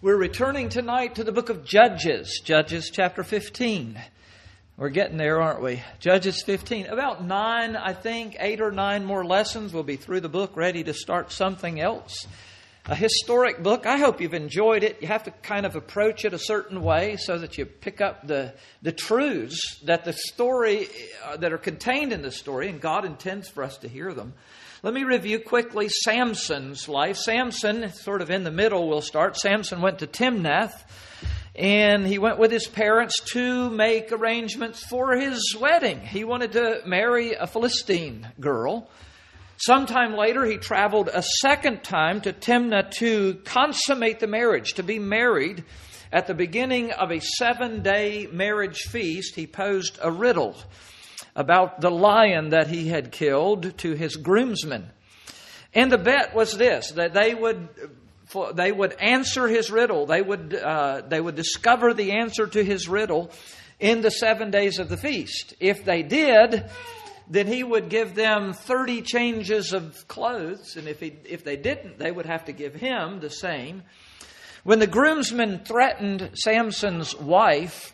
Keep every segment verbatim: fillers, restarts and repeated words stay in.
We're returning tonight to the book of Judges, Judges chapter fifteen. We're getting there, aren't we? Judges fifteen. About nine, I think, eight or nine more lessons. We'll be through the book, ready to start something else. A historic book. I hope you've enjoyed it. You have to kind of approach it a certain way so that you pick up the, the truths that the story, uh, that are contained in the story, and God intends for us to hear them. Let me review quickly Samson's life. Samson, sort of in the middle, we'll start. Samson went to Timnath, and he went with his parents to make arrangements for his wedding. He wanted to marry a Philistine girl. Sometime later, he traveled a second time to Timnah to consummate the marriage, to be married. At the beginning of a seven-day marriage feast, he posed a riddle about the lion that he had killed to his groomsmen. And the bet was this, that they would they would answer his riddle. They would uh, they would discover the answer to his riddle in the seven days of the feast. If they did, then he would give them thirty changes of clothes. And if he, if they didn't, they would have to give him the same. When the groomsmen threatened Samson's wife,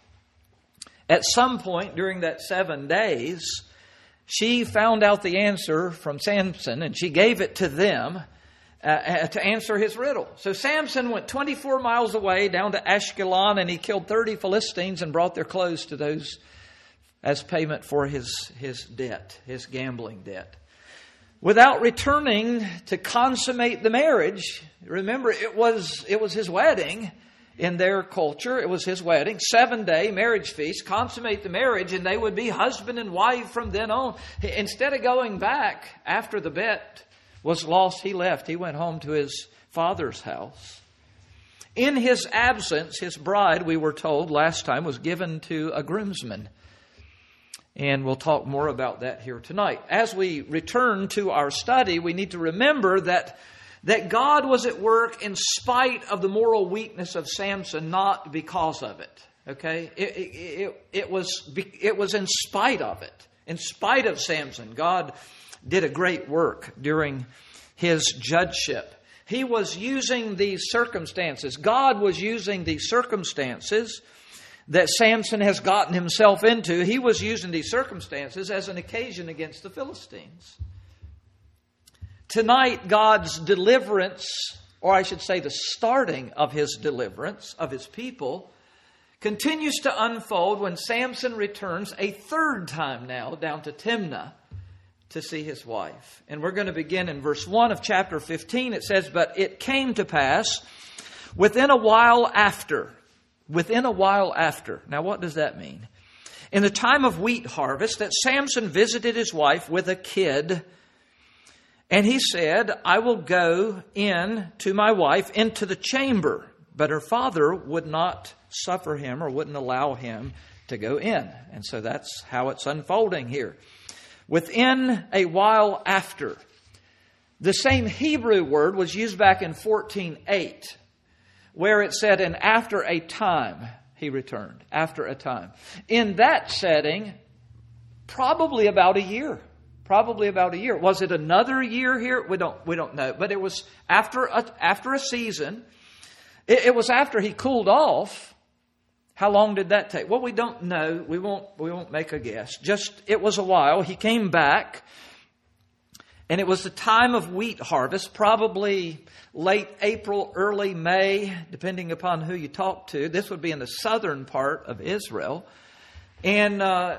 at some point during that seven days, she found out the answer from Samson, and she gave it to them uh, to answer his riddle. So Samson went twenty-four miles away down to Ashkelon, and he killed thirty Philistines and brought their clothes to those as payment for his, his debt, his gambling debt. Without returning to consummate the marriage, remember, it was it was his wedding. In their culture, it was his wedding, seven-day marriage feast, consummate the marriage, and they would be husband and wife from then on. Instead of going back after the bet was lost, he left. He went home to his father's house. In his absence, his bride, we were told last time, was given to a groomsman. And we'll talk more about that here tonight. As we return to our study, we need to remember that That God was at work in spite of the moral weakness of Samson, not because of it. Okay, it, it, it, it was it was in spite of it, in spite of Samson. God did a great work during his judgeship. He was using these circumstances. God was using these circumstances that Samson has gotten himself into. He was using these circumstances as an occasion against the Philistines. Tonight, God's deliverance, or I should say the starting of His deliverance of His people, continues to unfold when Samson returns a third time now down to Timnah to see his wife. And we're going to begin in verse one of chapter fifteen. It says, "But it came to pass within a while after." Within a while after. Now what does that mean? In the time of wheat harvest, that Samson visited his wife with a kid. And he said, "I will go in to my wife into the chamber." But her father would not suffer him or wouldn't allow him to go in. And so that's how it's unfolding here. Within a while after. The same Hebrew word was used back in fourteen eight, where it said, "And after a time he returned." After a time. In that setting, probably about a year. Probably about a year. Was it another year here? We don't we don't know. But it was after a, after a season. It, it was after he cooled off. How long did that take? Well, we don't know. We won't we won't make a guess. Just it was a while. He came back. And it was the time of wheat harvest, probably late April, early May, depending upon who you talk to. This would be in the southern part of Israel. And uh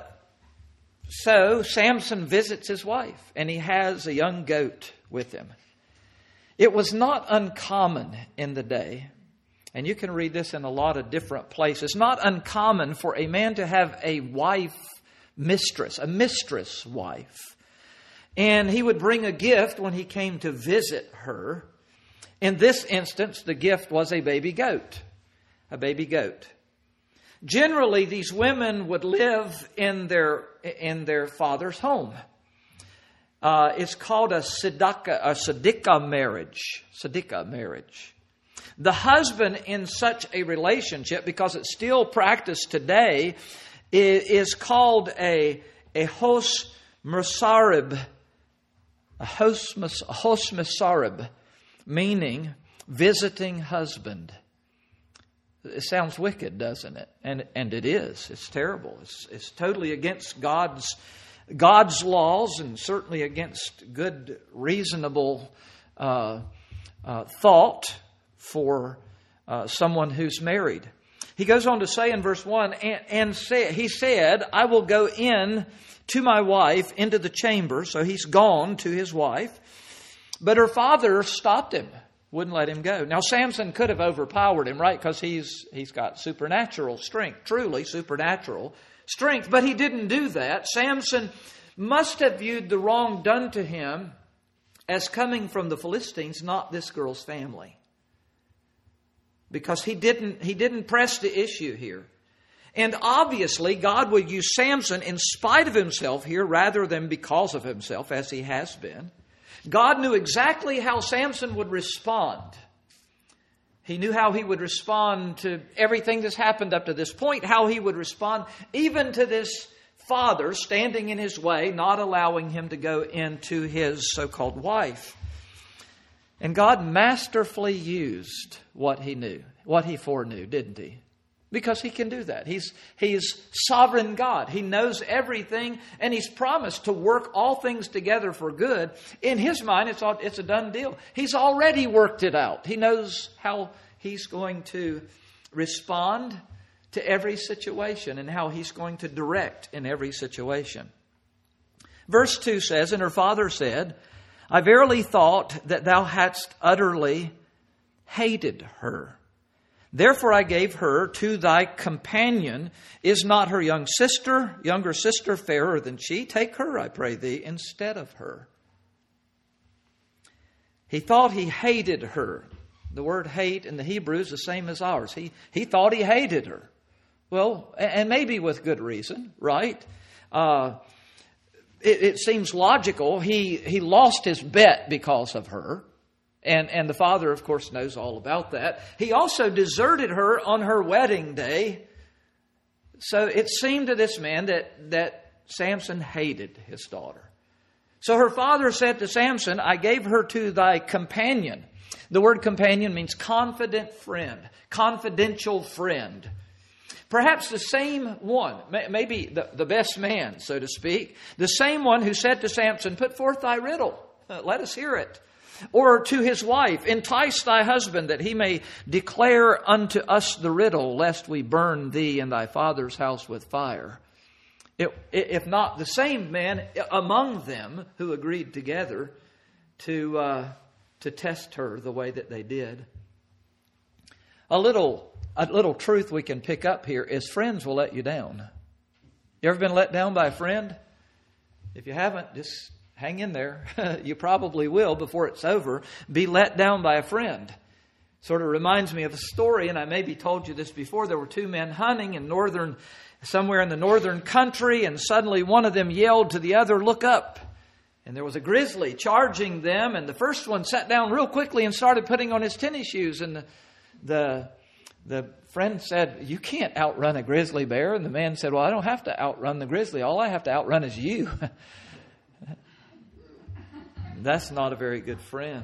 So Samson visits his wife, and he has a young goat with him. It was not uncommon in the day, and you can read this in a lot of different places, not uncommon for a man to have a wife mistress, a mistress wife. And he would bring a gift when he came to visit her. In this instance, the gift was a baby goat, a baby goat. Generally, these women would live in their in their father's home. Uh, it's called a tzedakah, a tzedakah marriage. Tzedakah marriage. The husband in such a relationship, because it's still practiced today, is, is called a a hos mesarib, a hos a hos mesarib, meaning visiting husband. It sounds wicked, doesn't it? And and it is. It's terrible. It's, it's totally against God's God's laws, and certainly against good, reasonable uh, uh, thought for uh, someone who's married. He goes on to say in verse one, and, and say, he said, I will go in to my wife into the chamber. So he's gone to his wife. But her father stopped him, wouldn't let him go. Now, Samson could have overpowered him, right? Because he's he's got supernatural strength, truly supernatural strength. But he didn't do that. Samson must have viewed the wrong done to him as coming from the Philistines, not this girl's family. Because he didn't he didn't press the issue here. And obviously, God would use Samson in spite of himself here rather than because of himself, as he has been. God knew exactly how Samson would respond. He knew how he would respond to everything that's happened up to this point, how he would respond even to this father standing in his way, not allowing him to go into his so-called wife. And God masterfully used what he knew, what he foreknew, didn't he? Because he can do that. He's, he's sovereign God. He knows everything, and he's promised to work all things together for good. In his mind, it's, all, it's a done deal. He's already worked it out. He knows how he's going to respond to every situation and how he's going to direct in every situation. Verse two says, and her father said, I verily thought that thou hadst utterly hated her. Therefore I gave her to thy companion. Is not her young sister, younger sister, fairer than she? Take her, I pray thee, instead of her. He thought he hated her. The word hate in the Hebrew is the same as ours. He, he thought he hated her. Well, and maybe with good reason, right? Uh, it, it seems logical. He, he lost his bet because of her. And, and the father, of course, knows all about that. He also deserted her on her wedding day. So it seemed to this man that, that Samson hated his daughter. So her father said to Samson, I gave her to thy companion. The word companion means confident friend, confidential friend. Perhaps the same one, maybe the, the best man, so to speak, the same one who said to Samson, put forth thy riddle, let us hear it. Or to his wife, entice thy husband that he may declare unto us the riddle, lest we burn thee and thy father's house with fire. It, if not the same man among them who agreed together to, uh, to test her the way that they did. A little, a little truth we can pick up here is friends will let you down. You ever been let down by a friend? If you haven't, just hang in there. You probably will before it's over. Be let down by a friend. Sort of reminds me of a story, and I maybe told you this before. There were two men hunting in northern, somewhere in the northern country, and suddenly one of them yelled to the other, look up. And there was a grizzly charging them, and the first one sat down real quickly and started putting on his tennis shoes. And the the, the friend said, you can't outrun a grizzly bear. And the man said, well, I don't have to outrun the grizzly. All I have to outrun is you. That's not a very good friend.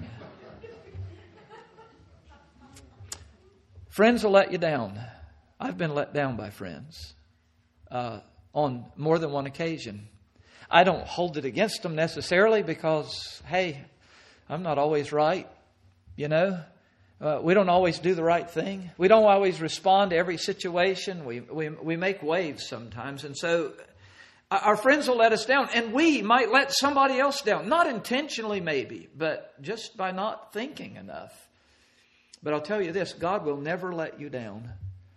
Friends will let you down. I've been let down by friends uh, on more than one occasion. I don't hold it against them necessarily because, hey, I'm not always right, you know. Uh, we don't always do the right thing. We don't always respond to every situation. We, we, we make waves sometimes. And so our friends will let us down, and we might let somebody else down. Not intentionally maybe, but just by not thinking enough. But I'll tell you this, God will never let you down.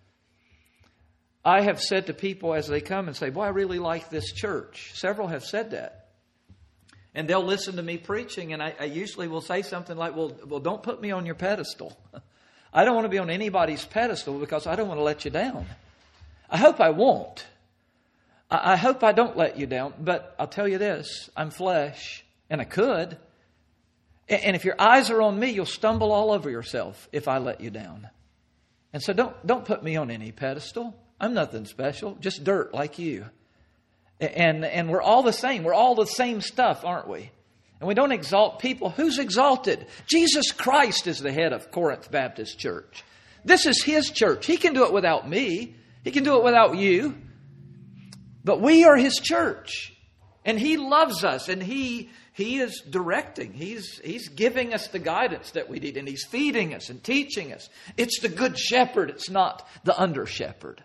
I have said to people as they come and say, boy, I really like this church. Several have said that. And they'll listen to me preaching, and I, I usually will say something like, well, well, don't put me on your pedestal. I don't want to be on anybody's pedestal because I don't want to let you down. I hope I won't. I hope I don't let you down, but I'll tell you this, I'm flesh, and I could. And if your eyes are on me, you'll stumble all over yourself if I let you down. And so don't don't put me on any pedestal. I'm nothing special, just dirt like you. And, and we're all the same. We're all the same stuff, aren't we? And we don't exalt people. Who's exalted? Jesus Christ is the head of Corinth Baptist Church. This is His church. He can do it without me. He can do it without you. But we are His church. And He loves us. And He He is directing. He's, he's giving us the guidance that we need. And He's feeding us and teaching us. It's the good shepherd. It's not the under shepherd.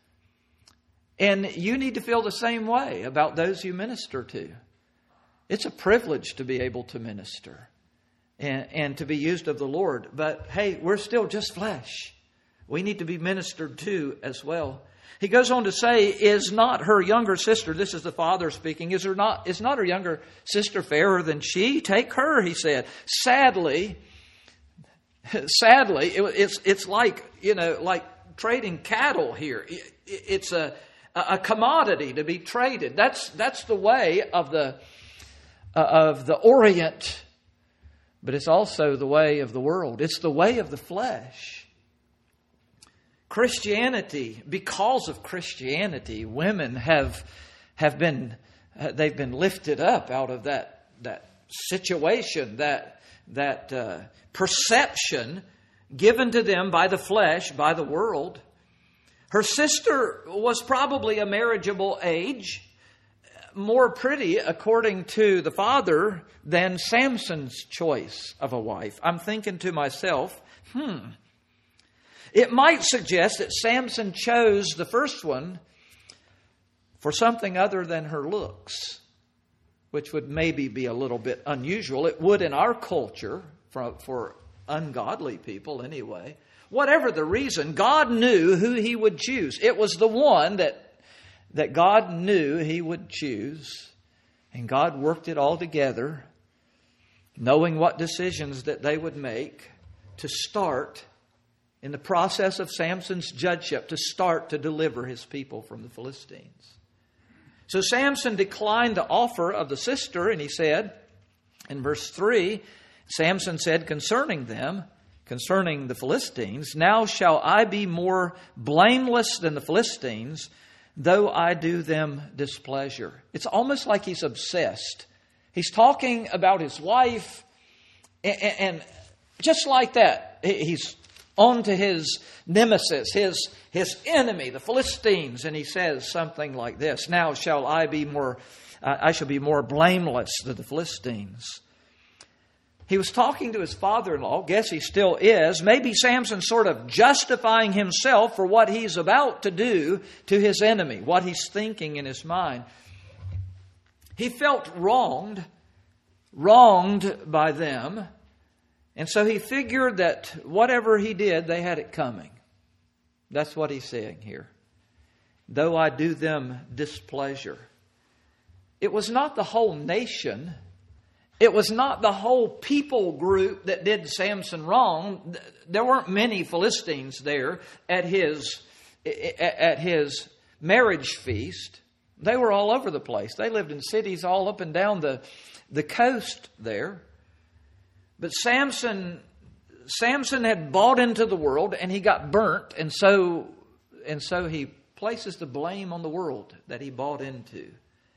And you need to feel the same way about those you minister to. It's a privilege to be able to minister and, and to be used of the Lord. But hey, we're still just flesh. We need to be ministered to as well. He goes on to say, is not her younger sister, this is the father speaking, is her not is not her younger sister fairer than she? Take her, he said. Sadly, sadly, it, it's it's like, you know, like trading cattle here. It, it's a a commodity to be traded. That's that's the way of the uh, of the Orient, but it's also the way of the world. It's the way of the flesh. Christianity, because of Christianity, women have have been they've been lifted up out of that that situation, that that uh, perception given to them by the flesh, by the world. Her sister was probably a marriageable age, more pretty, according to the father, than Samson's choice of a wife. I'm thinking to myself, hmm. It might suggest that Samson chose the first one for something other than her looks, which would maybe be a little bit unusual. It would in our culture, for, for ungodly people anyway. Whatever the reason, God knew who He would choose. It was the one that, that God knew He would choose. And God worked it all together, knowing what decisions that they would make to start in the process of Samson's judgeship, to start to deliver his people from the Philistines. So Samson declined the offer of the sister, and he said, in verse three, Samson said concerning them, concerning the Philistines, now shall I be more blameless than the Philistines, though I do them displeasure. It's almost like he's obsessed. He's talking about his wife, and, and just like that, he's on to his nemesis, his, his enemy, the Philistines. And he says something like this, now shall I be more, uh, I shall be more blameless than the Philistines. He was talking to his father-in-law, guess he still is. Maybe Samson's sort of justifying himself for what he's about to do to his enemy, what he's thinking in his mind. He felt wronged, wronged by them. And so he figured that whatever he did, they had it coming. That's what he's saying here. Though I do them displeasure. It was not the whole nation. It was not the whole people group that did Samson wrong. There weren't many Philistines there at his, at his marriage feast. They were all over the place. They lived in cities all up and down the, the coast there. But Samson, Samson had bought into the world and he got burnt. And so, and so he places the blame on the world that he bought into.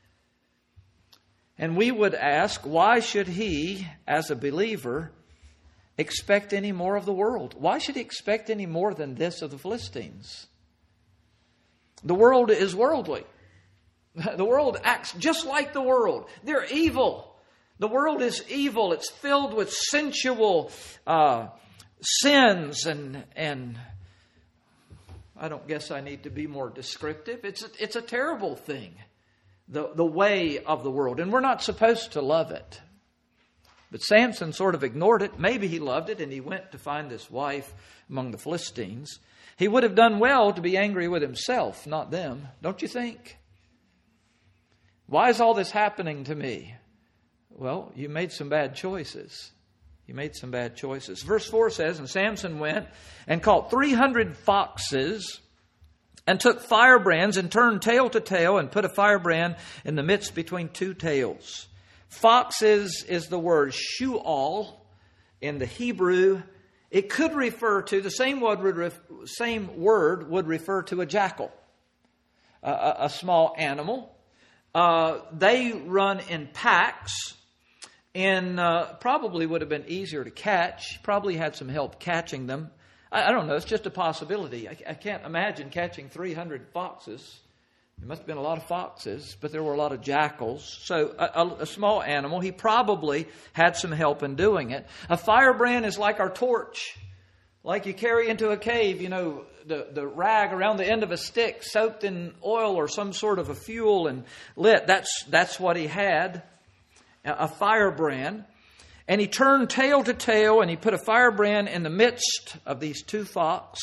And we would ask, why should he, as a believer, expect any more of the world? Why should he expect any more than this of the Philistines? The world is worldly. The world acts just like the world. They're evil. The world is evil. It's filled with sensual uh, sins and and I don't guess I need to be more descriptive. It's a, it's a terrible thing, the the way of the world, and we're not supposed to love it. But Samson sort of ignored it. Maybe he loved it, and he went to find this wife among the Philistines. He would have done well to be angry with himself, not them. Don't you think? Why is all this happening to me? Well, you made some bad choices. You made some bad choices. Verse four says, and Samson went and caught three hundred foxes and took firebrands and turned tail to tail and put a firebrand in the midst between two tails. Foxes is the word shu'al in the Hebrew. It could refer to, the same word would, ref, same word would refer to a jackal, a, a small animal. Uh, they run in packs. And uh, probably would have been easier to catch. Probably had some help catching them. I, I don't know. It's just a possibility. I, I can't imagine catching three hundred foxes. There must have been a lot of foxes, but there were a lot of jackals. So a, a, a small animal. He probably had some help in doing it. A firebrand is like our torch. Like you carry into a cave, you know, the, the rag around the end of a stick soaked in oil or some sort of a fuel and lit. That's, that's what he had, a firebrand. And he turned tail to tail and he put a firebrand in the midst of these two fox,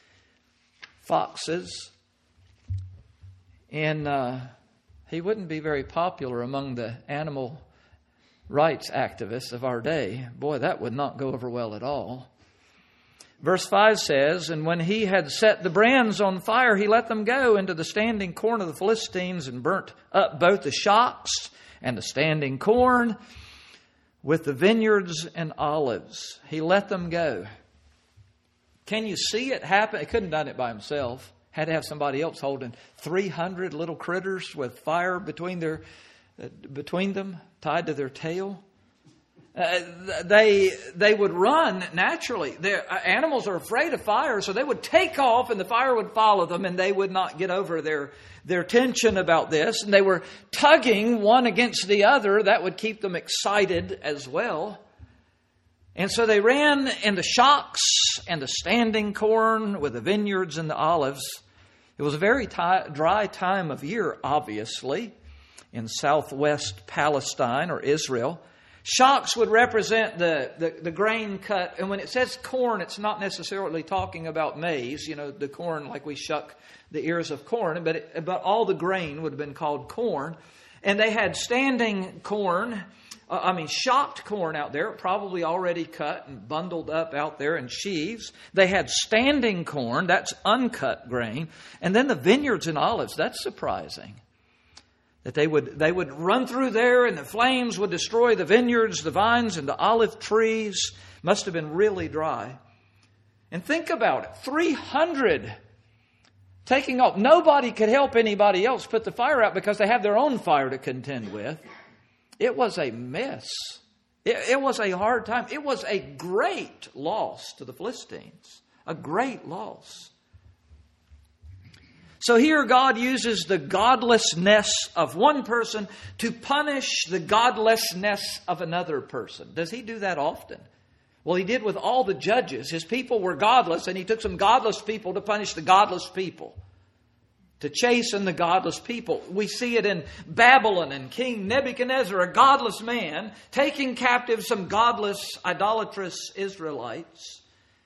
foxes. And uh, he wouldn't be very popular among the animal rights activists of our day. Boy, that would not go over well at all. Verse five says, and when he had set the brands on fire, he let them go into the standing corn of the Philistines and burnt up both the shocks and the standing corn with the vineyards and olives. He let them go. Can you see it happen? He couldn't have done it by himself. Had to have somebody else holding three hundred little critters with fire between their uh, between them, tied to their tail. Uh, they they would run naturally. Their uh, animals are afraid of fire, so they would take off, and the fire would follow them, and they would not get over their their tension about this. And they were tugging one against the other. That would keep them excited as well. And so they ran in the shocks and the standing corn with the vineyards and the olives. It was a very t- dry time of year, obviously, in southwest Palestine or Israel. Shocks would represent the, the, the grain cut. And when it says corn, it's not necessarily talking about maize, you know, the corn like we shuck the ears of corn. But, it, but all the grain would have been called corn. And they had standing corn, uh, I mean shocked corn out there, probably already cut and bundled up out there in sheaves. They had standing corn, that's uncut grain. And then the vineyards and olives, that's surprising. That they would they would run through there and the flames would destroy the vineyards, the vines, and the olive trees. Must have been really dry. And think about it. three hundred taking off. Nobody could help anybody else put the fire out because they have their own fire to contend with. It was a mess. It, it was a hard time. It was a great loss to the Philistines. A great loss. So here God uses the godlessness of one person to punish the godlessness of another person. Does he do that often? Well, he did with all the judges. His people were godless, and he took some godless people to punish the godless people, to chasten the godless people. We see it in Babylon and King Nebuchadnezzar, a godless man, taking captive some godless, idolatrous Israelites.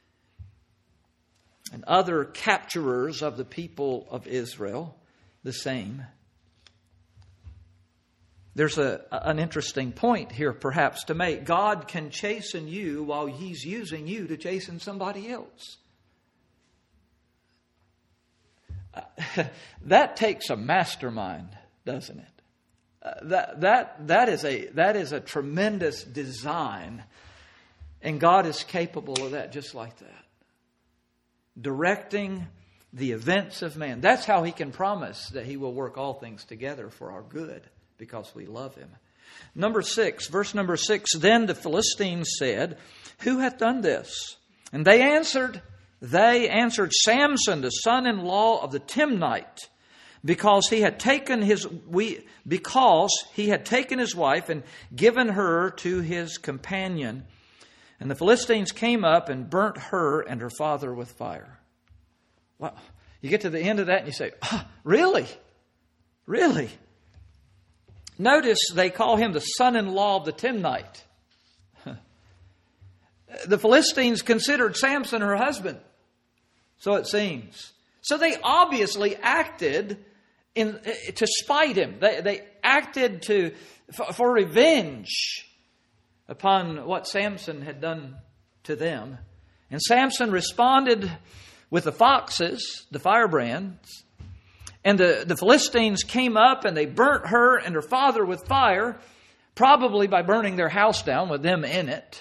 And other capturers of the people of Israel, the same. There's a, an interesting point here perhaps to make. God can chasten you while He's using you to chasten somebody else. Uh, that takes a mastermind, doesn't it? Uh, that that that is a that is a tremendous design, and God is capable of that just like that. Directing the events of man. That's how He can promise that He will work all things together for our good because we love Him. Number six, verse number six, then the Philistines said, who hath done this? And they answered, they answered Samson, the son-in-law of the Timnite, because he had taken his we because he had taken his wife and given her to his companion. And the Philistines came up and burnt her and her father with fire. Well, you get to the end of that and you say, oh, really? Really? Notice they call him the son-in-law of the Timnite. The Philistines considered Samson her husband, so it seems. So they obviously acted in to spite him. They, they acted to for, for revenge upon what Samson had done to them. And Samson responded with the foxes, the firebrands. And the, the Philistines came up and they burnt her and her father with fire, probably by burning their house down with them in it.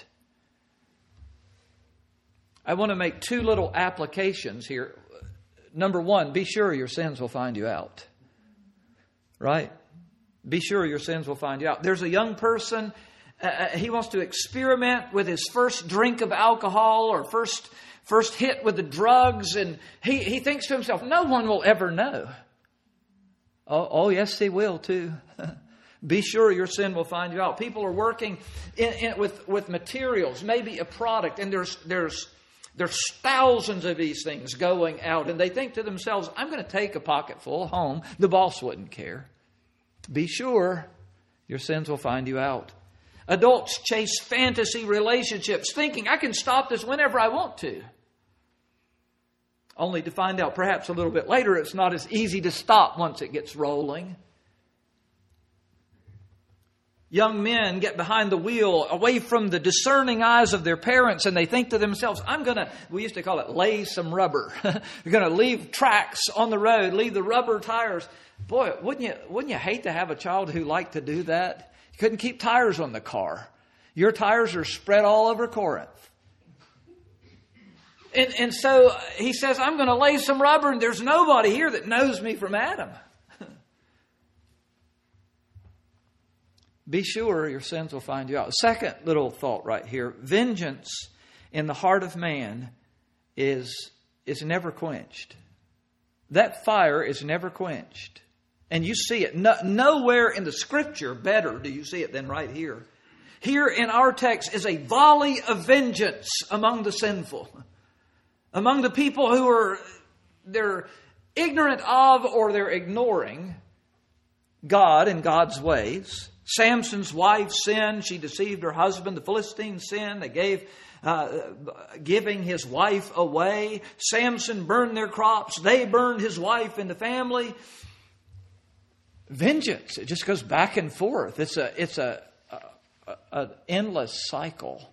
I want to make two little applications here. Number one, be sure your sins will find you out. Right? Be sure your sins will find you out. There's a young person Uh, he wants to experiment with his first drink of alcohol or first first hit with the drugs. And he, he thinks to himself, no one will ever know. Oh, oh yes, he will too. Be sure your sin will find you out. People are working in, in, with, with materials, maybe a product, and there's there's there's thousands of these things going out. And they think to themselves, I'm going to take a pocketful home. The boss wouldn't care. Be sure your sins will find you out. Adults chase fantasy relationships, thinking I can stop this whenever I want to. Only to find out perhaps a little bit later it's not as easy to stop once it gets rolling. Young men get behind the wheel, away from the discerning eyes of their parents, and they think to themselves, I'm going to, we used to call it lay some rubber. You're going to leave tracks on the road, leave the rubber tires. Boy, wouldn't you, wouldn't you hate to have a child who liked to do that? You couldn't keep tires on the car. Your tires are spread all over Corinth. And, and so he says, I'm going to lay some rubber, and there's nobody here that knows me from Adam. Be sure your sins will find you out. Second little thought right here. Vengeance in the heart of man is, is never quenched. That fire is never quenched. And you see it no, nowhere in the Scripture better do you see it than right here. Here in our text is a volley of vengeance among the sinful. Among the people who are they're ignorant of or they're ignoring God and God's ways. Samson's wife sinned. She deceived her husband. The Philistines sinned. They gave uh, giving his wife away. Samson burned their crops. They burned his wife and the family. Vengeance. It just goes back and forth. It's a it's a, a, a an endless cycle.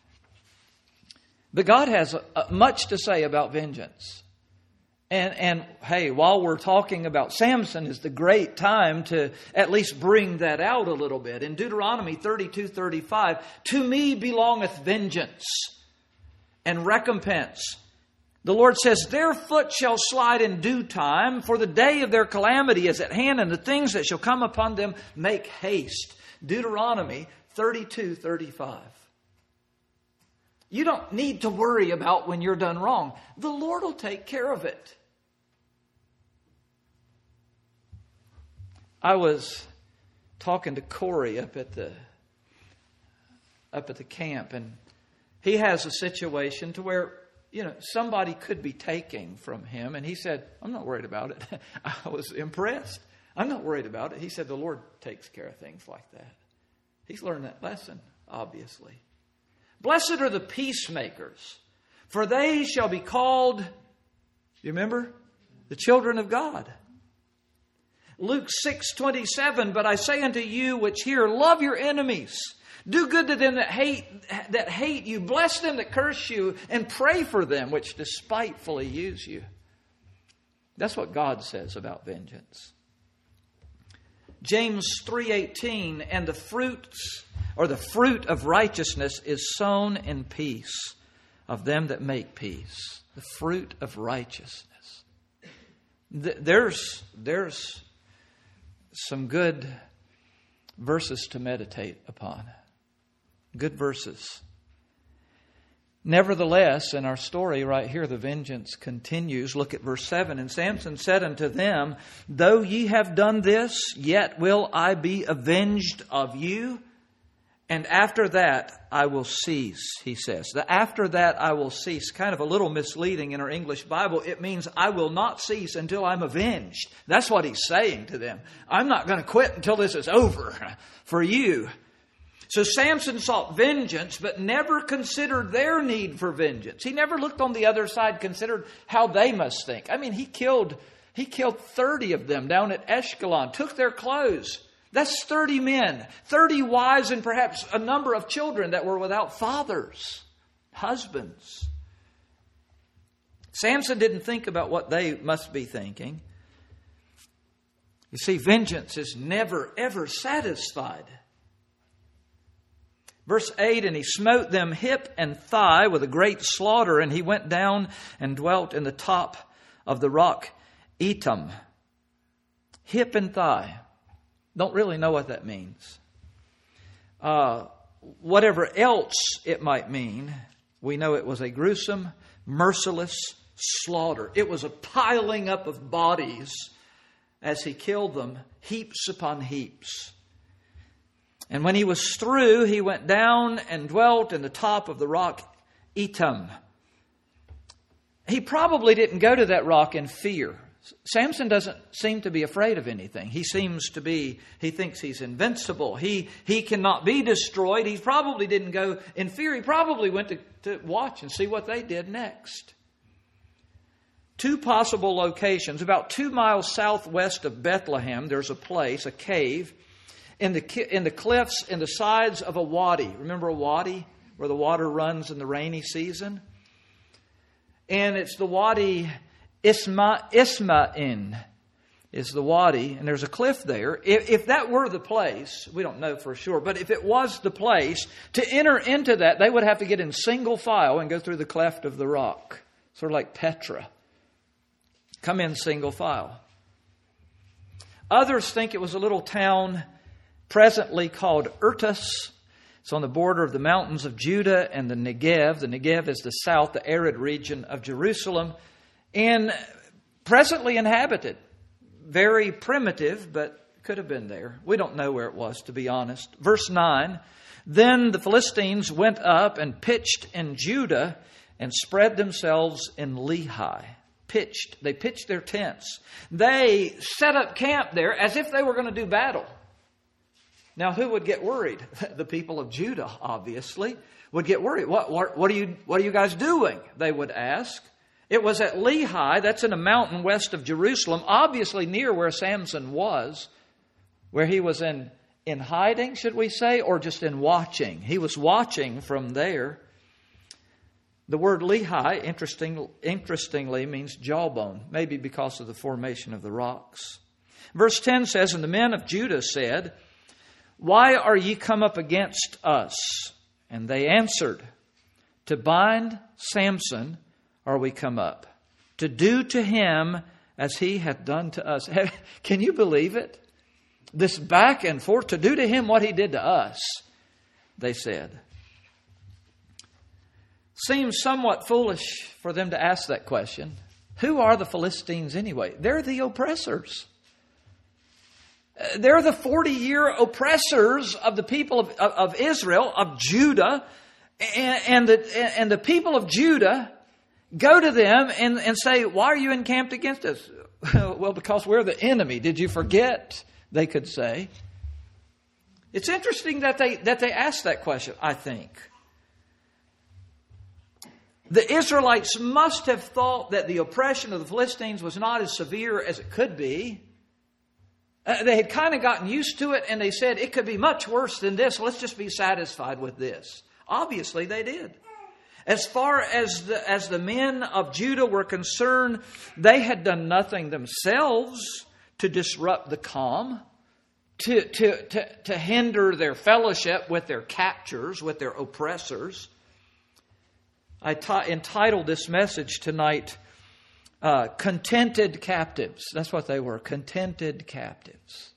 But God has a, a, much to say about vengeance. And, and hey, while we're talking about Samson, is the great time to at least bring that out a little bit. In Deuteronomy thirty-two thirty-five, to me belongeth vengeance and recompense. The Lord says, their foot shall slide in due time, for the day of their calamity is at hand, and the things that shall come upon them make haste. Deuteronomy thirty-two thirty-five. You don't need to worry about when you're done wrong. The Lord will take care of it. I was talking to Corey up at the up at the camp, and he has a situation to where, you know, somebody could be taking from him, and he said, I'm not worried about it. I was impressed. I'm not worried about it. He said, the Lord takes care of things like that. He's learned that lesson, obviously. Blessed are the peacemakers, for they shall be called, you remember, the children of God. Luke six twenty-seven, but I say unto you which hear, love your enemies. Do good to them that hate that hate you. Bless them that curse you, and pray for them which despitefully use you. That's what God says about vengeance. James three eighteen, and the fruits or the fruit of righteousness is sown in peace of them that make peace. The fruit of righteousness. There's there's some good verses to meditate upon. Good verses. Nevertheless, in our story right here, the vengeance continues. Look at verse seven. And Samson said unto them, though ye have done this, yet will I be avenged of you. And after that, I will cease, he says. The after that, I will cease. Kind of a little misleading in our English Bible. It means I will not cease until I'm avenged. That's what he's saying to them. I'm not going to quit until this is over for you. So Samson sought vengeance, but never considered their need for vengeance. He never looked on the other side, considered how they must think. I mean, he killed, he killed thirty of them down at Ashkelon, took their clothes. That's thirty men, thirty wives, and perhaps a number of children that were without fathers, husbands. Samson didn't think about what they must be thinking. You see, vengeance is never, ever satisfied. Verse eight, and he smote them hip and thigh with a great slaughter, and he went down and dwelt in the top of the rock Etam. Hip and thigh. Don't really know what that means. Uh, whatever else it might mean, we know it was a gruesome, merciless slaughter. It was a piling up of bodies as he killed them, heaps upon heaps. And when he was through, he went down and dwelt in the top of the rock Etam. He probably didn't go to that rock in fear. Samson doesn't seem to be afraid of anything. He seems to be, he thinks he's invincible. He he cannot be destroyed. He probably didn't go in fear. He probably went to, to watch and see what they did next. Two possible locations. About two miles southwest of Bethlehem, there's a place, a cave, in the in the cliffs in the sides of a wadi. Remember a wadi? Where the water runs in the rainy season? And it's the wadi Isma, Isma'in is the wadi, and there's a cliff there. If, if that were the place, we don't know for sure, but if it was the place, to enter into that, they would have to get in single file and go through the cleft of the rock. Sort of like Petra. Come in single file. Others think it was a little town presently called Urtus. It's on the border of the mountains of Judah and the Negev. The Negev is the south, the arid region of Jerusalem. And presently inhabited. Very primitive, but could have been there. We don't know where it was, to be honest. Verse nine, then the Philistines went up and pitched in Judah and spread themselves in Lehi. Pitched. They pitched their tents. They set up camp there as if they were going to do battle. Now, who would get worried? The people of Judah, obviously, would get worried. What, what, what are you, what are you guys doing? They would ask. It was at Lehi, that's in a mountain west of Jerusalem, obviously near where Samson was, where he was in, in hiding, should we say, or just in watching. He was watching from there. The word Lehi, interesting, interestingly, means jawbone, maybe because of the formation of the rocks. Verse ten says, and the men of Judah said, why are ye come up against us? And they answered, to bind Samson are we come up, to do to him as he hath done to us. Can you believe it? This back and forth, to do to him what he did to us, they said. Seems somewhat foolish for them to ask that question. Who are the Philistines anyway? They're the oppressors. They're the forty-year oppressors of the people of, of, of Israel, of Judah. And, and, the, and the people of Judah go to them and, and say, why are you encamped against us? Well, because we're the enemy. Did you forget? They could say. It's interesting that they that they asked that question, I think. The Israelites must have thought that the oppression of the Philistines was not as severe as it could be. Uh, they had kind of gotten used to it, and they said, it could be much worse than this. Let's just be satisfied with this. Obviously, they did. As far as the, as the men of Judah were concerned, they had done nothing themselves to disrupt the calm, to, to, to, to hinder their fellowship with their captors, with their oppressors. I t- entitled this message tonight, uh, Contented Captives. That's what they were, contented captives.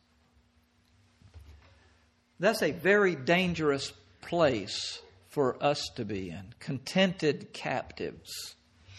That's a very dangerous place for us to be in. Contented captives.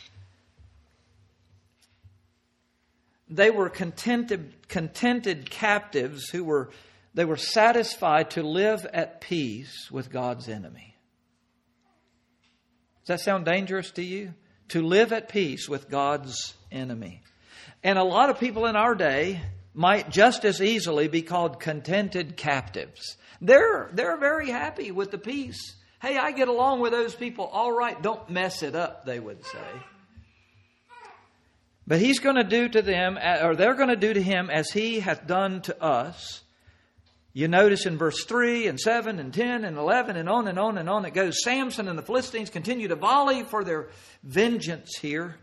They were contented, contented captives who were, they were satisfied to live at peace with God's enemy. Does that sound dangerous to you? To live at peace with God's enemy. And a lot of people in our day might just as easily be called contented captives. They're, they're very happy with the peace. Hey, I get along with those people. All right, don't mess it up, they would say. But he's going to do to them, or they're going to do to him as he hath done to us. You notice in verse three and seven and ten and eleven and on and on and on it goes. Samson and the Philistines continue to volley for their vengeance here.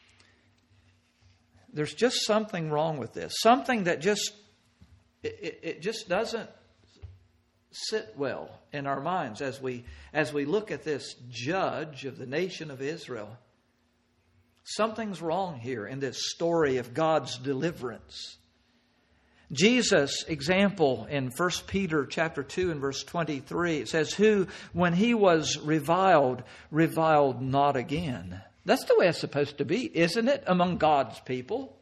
There's just something wrong with this. Something that just, it, it just doesn't sit well in our minds as we as we look at this judge of the nation of Israel. Something's wrong here in this story of God's deliverance. Jesus' example in First Peter chapter two and verse twenty-three, it says, who, when he was reviled, reviled not again. That's the way it's supposed to be, isn't it, among God's people?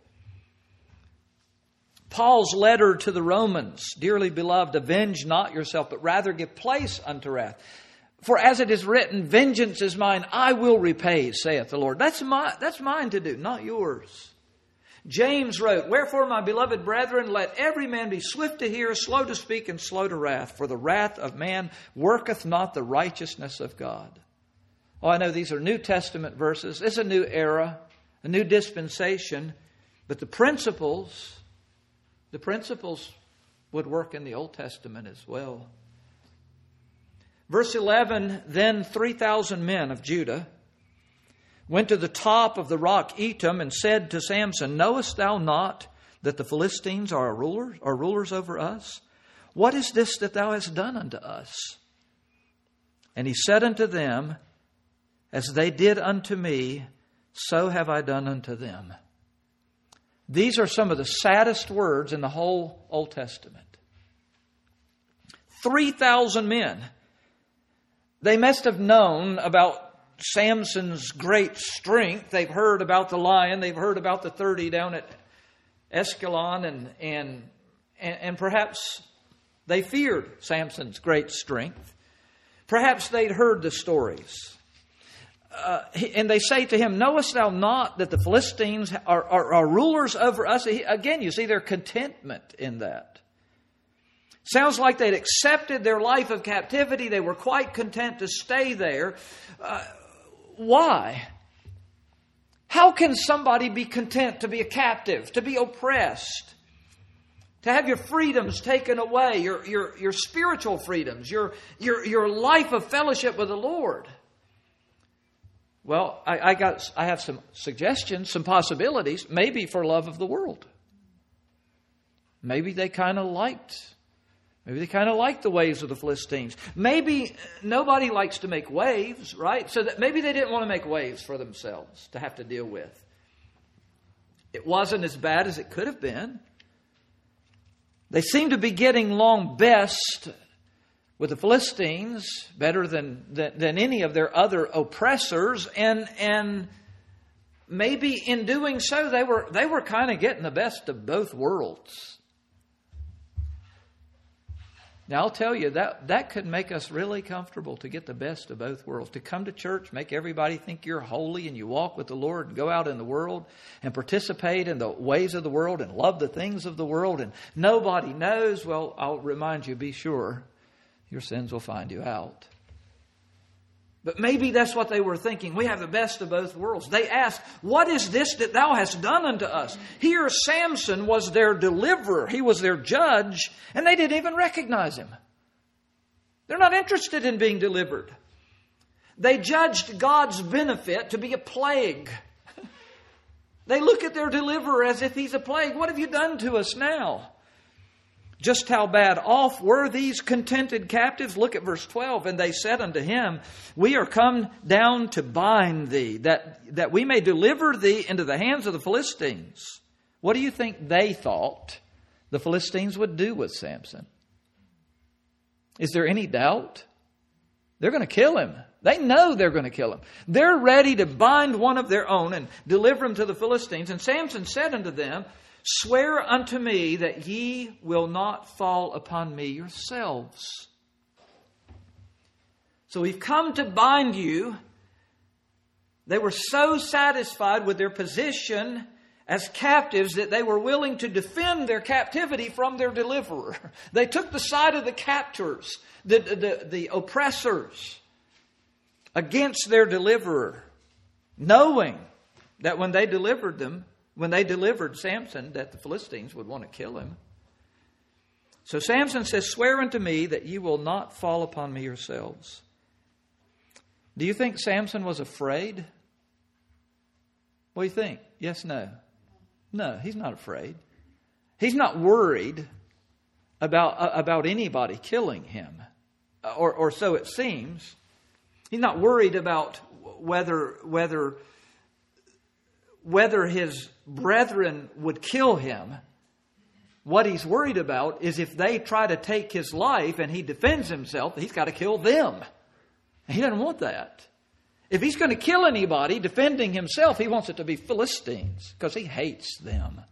Paul's letter to the Romans, dearly beloved, avenge not yourself, but rather give place unto wrath. For as it is written, vengeance is mine, I will repay, saith the Lord. That's my, that's mine to do, not yours. James wrote, wherefore, my beloved brethren, let every man be swift to hear, slow to speak, and slow to wrath. For the wrath of man worketh not the righteousness of God. Oh, I know these are New Testament verses. It's a new era, a new dispensation. But the principles, the principles would work in the Old Testament as well. Verse eleven, then three thousand men of Judah went to the top of the rock Etam and said to Samson, knowest thou not that the Philistines are rulers, are rulers over us? What is this that thou hast done unto us? And he said unto them, as they did unto me, so have I done unto them. These are some of the saddest words in the whole Old Testament. Three thousand men. They must have known about Samson's great strength. They've heard about the lion. They've heard about the thirty down at Escalon. And, and, and perhaps they feared Samson's great strength. Perhaps they'd heard the stories. Uh, and they say to him, knowest thou not that the Philistines are, are, are rulers over us? Again, you see their contentment in that. Sounds like they'd accepted their life of captivity. They were quite content to stay there. Uh, why? How can somebody be content to be a captive, to be oppressed, to have your freedoms taken away, your, your, your spiritual freedoms, your, your, your life of fellowship with the Lord? Well, I, I got I have some suggestions, some possibilities. Maybe for love of the world. Maybe they kind of liked, maybe they kind of liked the ways of the Philistines. Maybe nobody likes to make waves, right? So that maybe they didn't want to make waves for themselves to have to deal with. It wasn't as bad as it could have been. They seem to be getting along best with the Philistines, better than, than, than any of their other oppressors, and and maybe in doing so they were they were kind of getting the best of both worlds. Now I'll tell you that that could make us really comfortable to get the best of both worlds. To come to church, make everybody think you're holy and you walk with the Lord and go out in the world and participate in the ways of the world and love the things of the world, and nobody knows. Well, I'll remind you, be sure your sins will find you out. But maybe that's what they were thinking. We have the best of both worlds. They asked, what is this that thou hast done unto us? Here Samson was their deliverer. He was their judge. And they didn't even recognize him. They're not interested in being delivered. They judged God's benefit to be a plague. They look at their deliverer as if he's a plague. What have you done to us now? Just how bad off were these contented captives? Look at verse twelve. And they said unto him, we are come down to bind thee, that, that we may deliver thee into the hands of the Philistines. What do you think they thought the Philistines would do with Samson? Is there any doubt? They're going to kill him. They know they're going to kill him. They're ready to bind one of their own and deliver him to the Philistines. And Samson said unto them, swear unto me that ye will not fall upon me yourselves. So we've come to bind you. They were so satisfied with their position as captives that they were willing to defend their captivity from their deliverer. They took the side of the captors, the, the, the oppressors, against their deliverer, knowing that when they delivered them, when they delivered Samson, that the Philistines would want to kill him. So Samson says, swear unto me that ye will not fall upon me yourselves. Do you think Samson was afraid? What do you think? Yes, no. No, he's not afraid. He's not worried about, uh, about anybody killing him. Or, or so it seems. He's not worried about whether whether whether his brethren would kill him. What he's worried about is if they try to take his life and he defends himself, he's got to kill them. He doesn't want that. If he's going to kill anybody defending himself, he wants it to be Philistines because he hates them.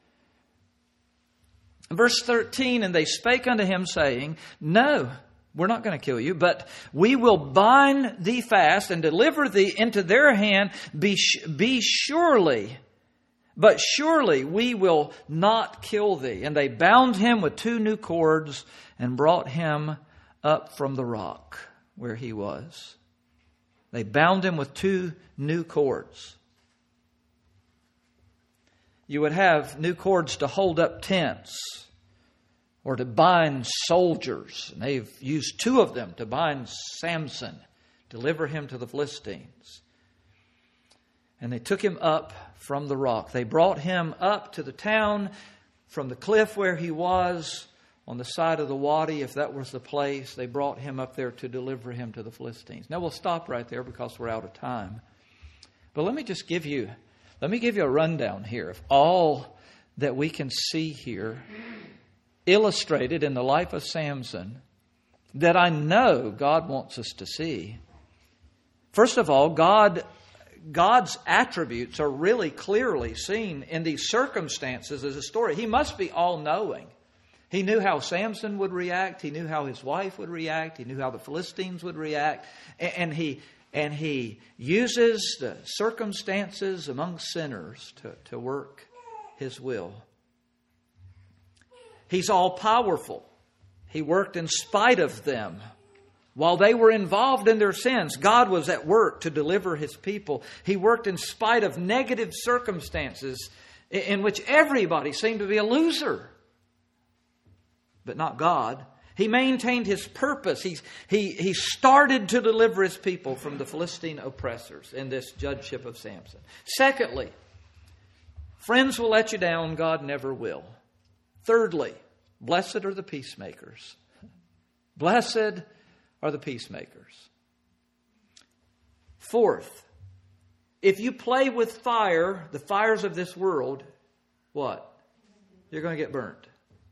Verse thirteen, and they spake unto him, saying, No, we're not going to kill you, but we will bind thee fast and deliver thee into their hand. Be, be surely... But surely we will not kill thee. And they bound him with two new cords and brought him up from the rock where he was. They bound him with two new cords. You would have new cords to hold up tents or to bind soldiers. And they've used two of them to bind Samson, deliver him to the Philistines. And they took him up from the rock. They brought him up to the town from the cliff where he was on the side of the wadi, if that was the place. They brought him up there to deliver him to the Philistines. Now we'll stop right there because we're out of time. But let me just give you, let me give you a rundown here of all that we can see here illustrated in the life of Samson that I know God wants us to see. First of all, God God's attributes are really clearly seen in these circumstances as a story. He must be all-knowing. He knew how Samson would react. He knew how his wife would react. He knew how the Philistines would react. And he, and he uses the circumstances among sinners to, to work His will. He's all-powerful. He worked in spite of them. While they were involved in their sins, God was at work to deliver His people. He worked in spite of negative circumstances in which everybody seemed to be a loser. But not God. He maintained His purpose. He, he, he started to deliver His people from the Philistine oppressors in this judgeship of Samson. Secondly, friends will let you down. God never will. Thirdly, blessed are the peacemakers. Blessed are the peacemakers. Fourth, if you play with fire, the fires of this world, what? You're going to get burnt.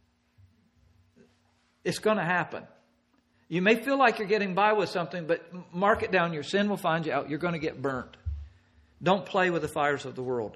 It's going to happen. You may feel like you're getting by with something, but mark it down. Your sin will find you out. You're going to get burnt. Don't play with the fires of the world.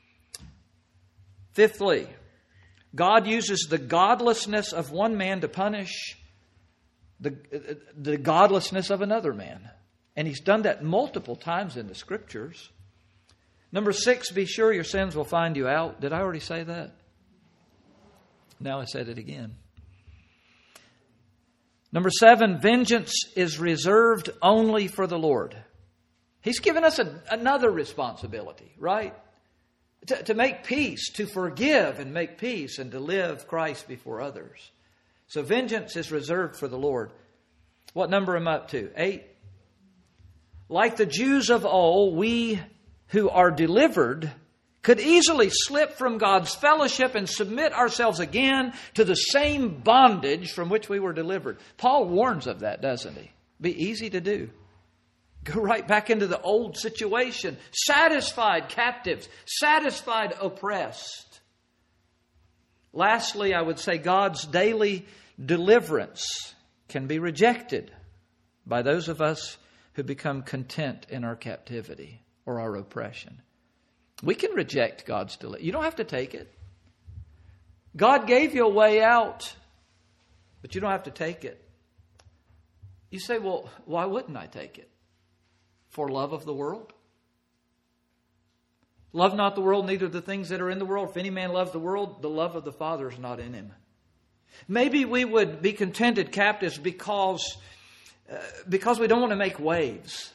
Fifthly, God uses the godlessness of one man to punish the, the godlessness of another man. And He's done that multiple times in the Scriptures. Number six, be sure your sins will find you out. Did I already say that? Now I said it again. Number seven, vengeance is reserved only for the Lord. He's given us a, another responsibility, right? To, to make peace, to forgive and make peace, and to live Christ before others. So vengeance is reserved for the Lord. What number am I up to? Eight. Like the Jews of old, we who are delivered could easily slip from God's fellowship and submit ourselves again to the same bondage from which we were delivered. Paul warns of that, doesn't he? Be easy to do. Go right back into the old situation. Satisfied captives. Satisfied oppressed. Lastly, I would say God's daily deliverance can be rejected by those of us who become content in our captivity or our oppression. We can reject God's deliverance. You don't have to take it. God gave you a way out, but you don't have to take it. You say, well, why wouldn't I take it? For love of the world? Love not the world, neither the things that are in the world. If any man loves the world, the love of the Father is not in him. Maybe we would be contented captives because, uh, because we don't want to make waves.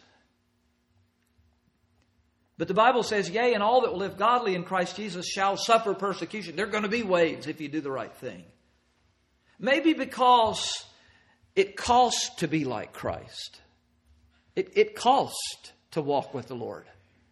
But the Bible says, yea, and all that will live godly in Christ Jesus shall suffer persecution. There are going to be waves if you do the right thing. Maybe because it costs to be like Christ. It, it costs to walk with the Lord.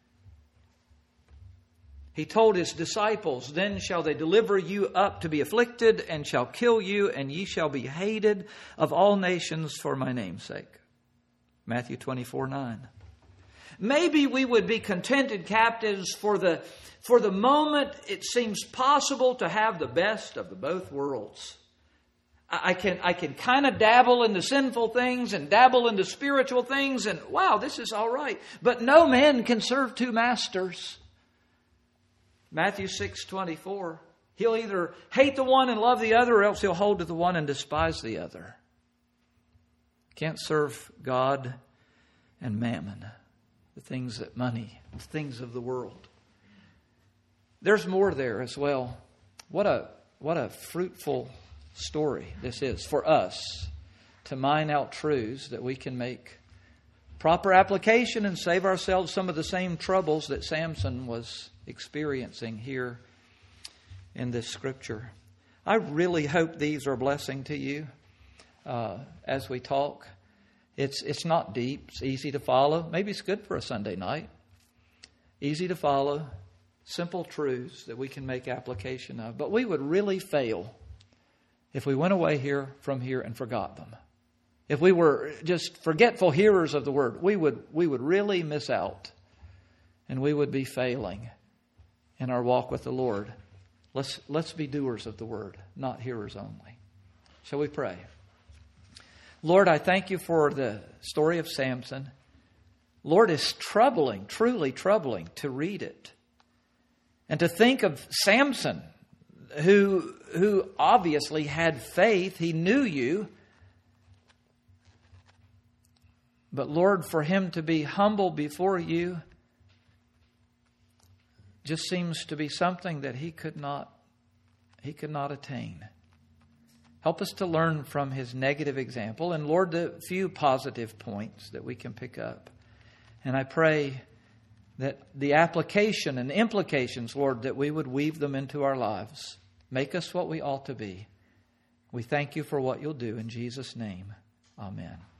He told His disciples, then shall they deliver you up to be afflicted, and shall kill you, and ye shall be hated of all nations for my name's sake. Matthew twenty-four nine. Maybe we would be contented captives for the, for the moment it seems possible to have the best of the both worlds. I can, I can kind of dabble in the sinful things and dabble in the spiritual things, and wow, this is all right. But no man can serve two masters. Matthew six twenty-four. He'll either hate the one and love the other, or else he'll hold to the one and despise the other. Can't serve God and mammon, the things that money, the things of the world. There's more there as well. What a what a fruitful story this is for us to mine out truths that we can make proper application and save ourselves some of the same troubles that Samson was experiencing here in this scripture. I really hope these are a blessing to you uh, as we talk. It's it's not deep. It's easy to follow. Maybe it's good for a Sunday night. Easy to follow. Simple truths that we can make application of. But we would really fail if we went away here from here and forgot them. If we were just forgetful hearers of the word, we would we would really miss out. And we would be failing in our walk with the Lord. Let's let's be doers of the word, not hearers only. Shall we pray? Lord, I thank you for the story of Samson. Lord, it's troubling, truly troubling to read it. And to think of Samson, who, who obviously had faith. He knew you. But Lord, for him to be humble before you just seems to be something that he could not, he could not attain. Help us to learn from his negative example. And Lord, the few positive points that we can pick up. And I pray that the application and implications, Lord, that we would weave them into our lives. Make us what we ought to be. We thank you for what you'll do. In Jesus' name, amen.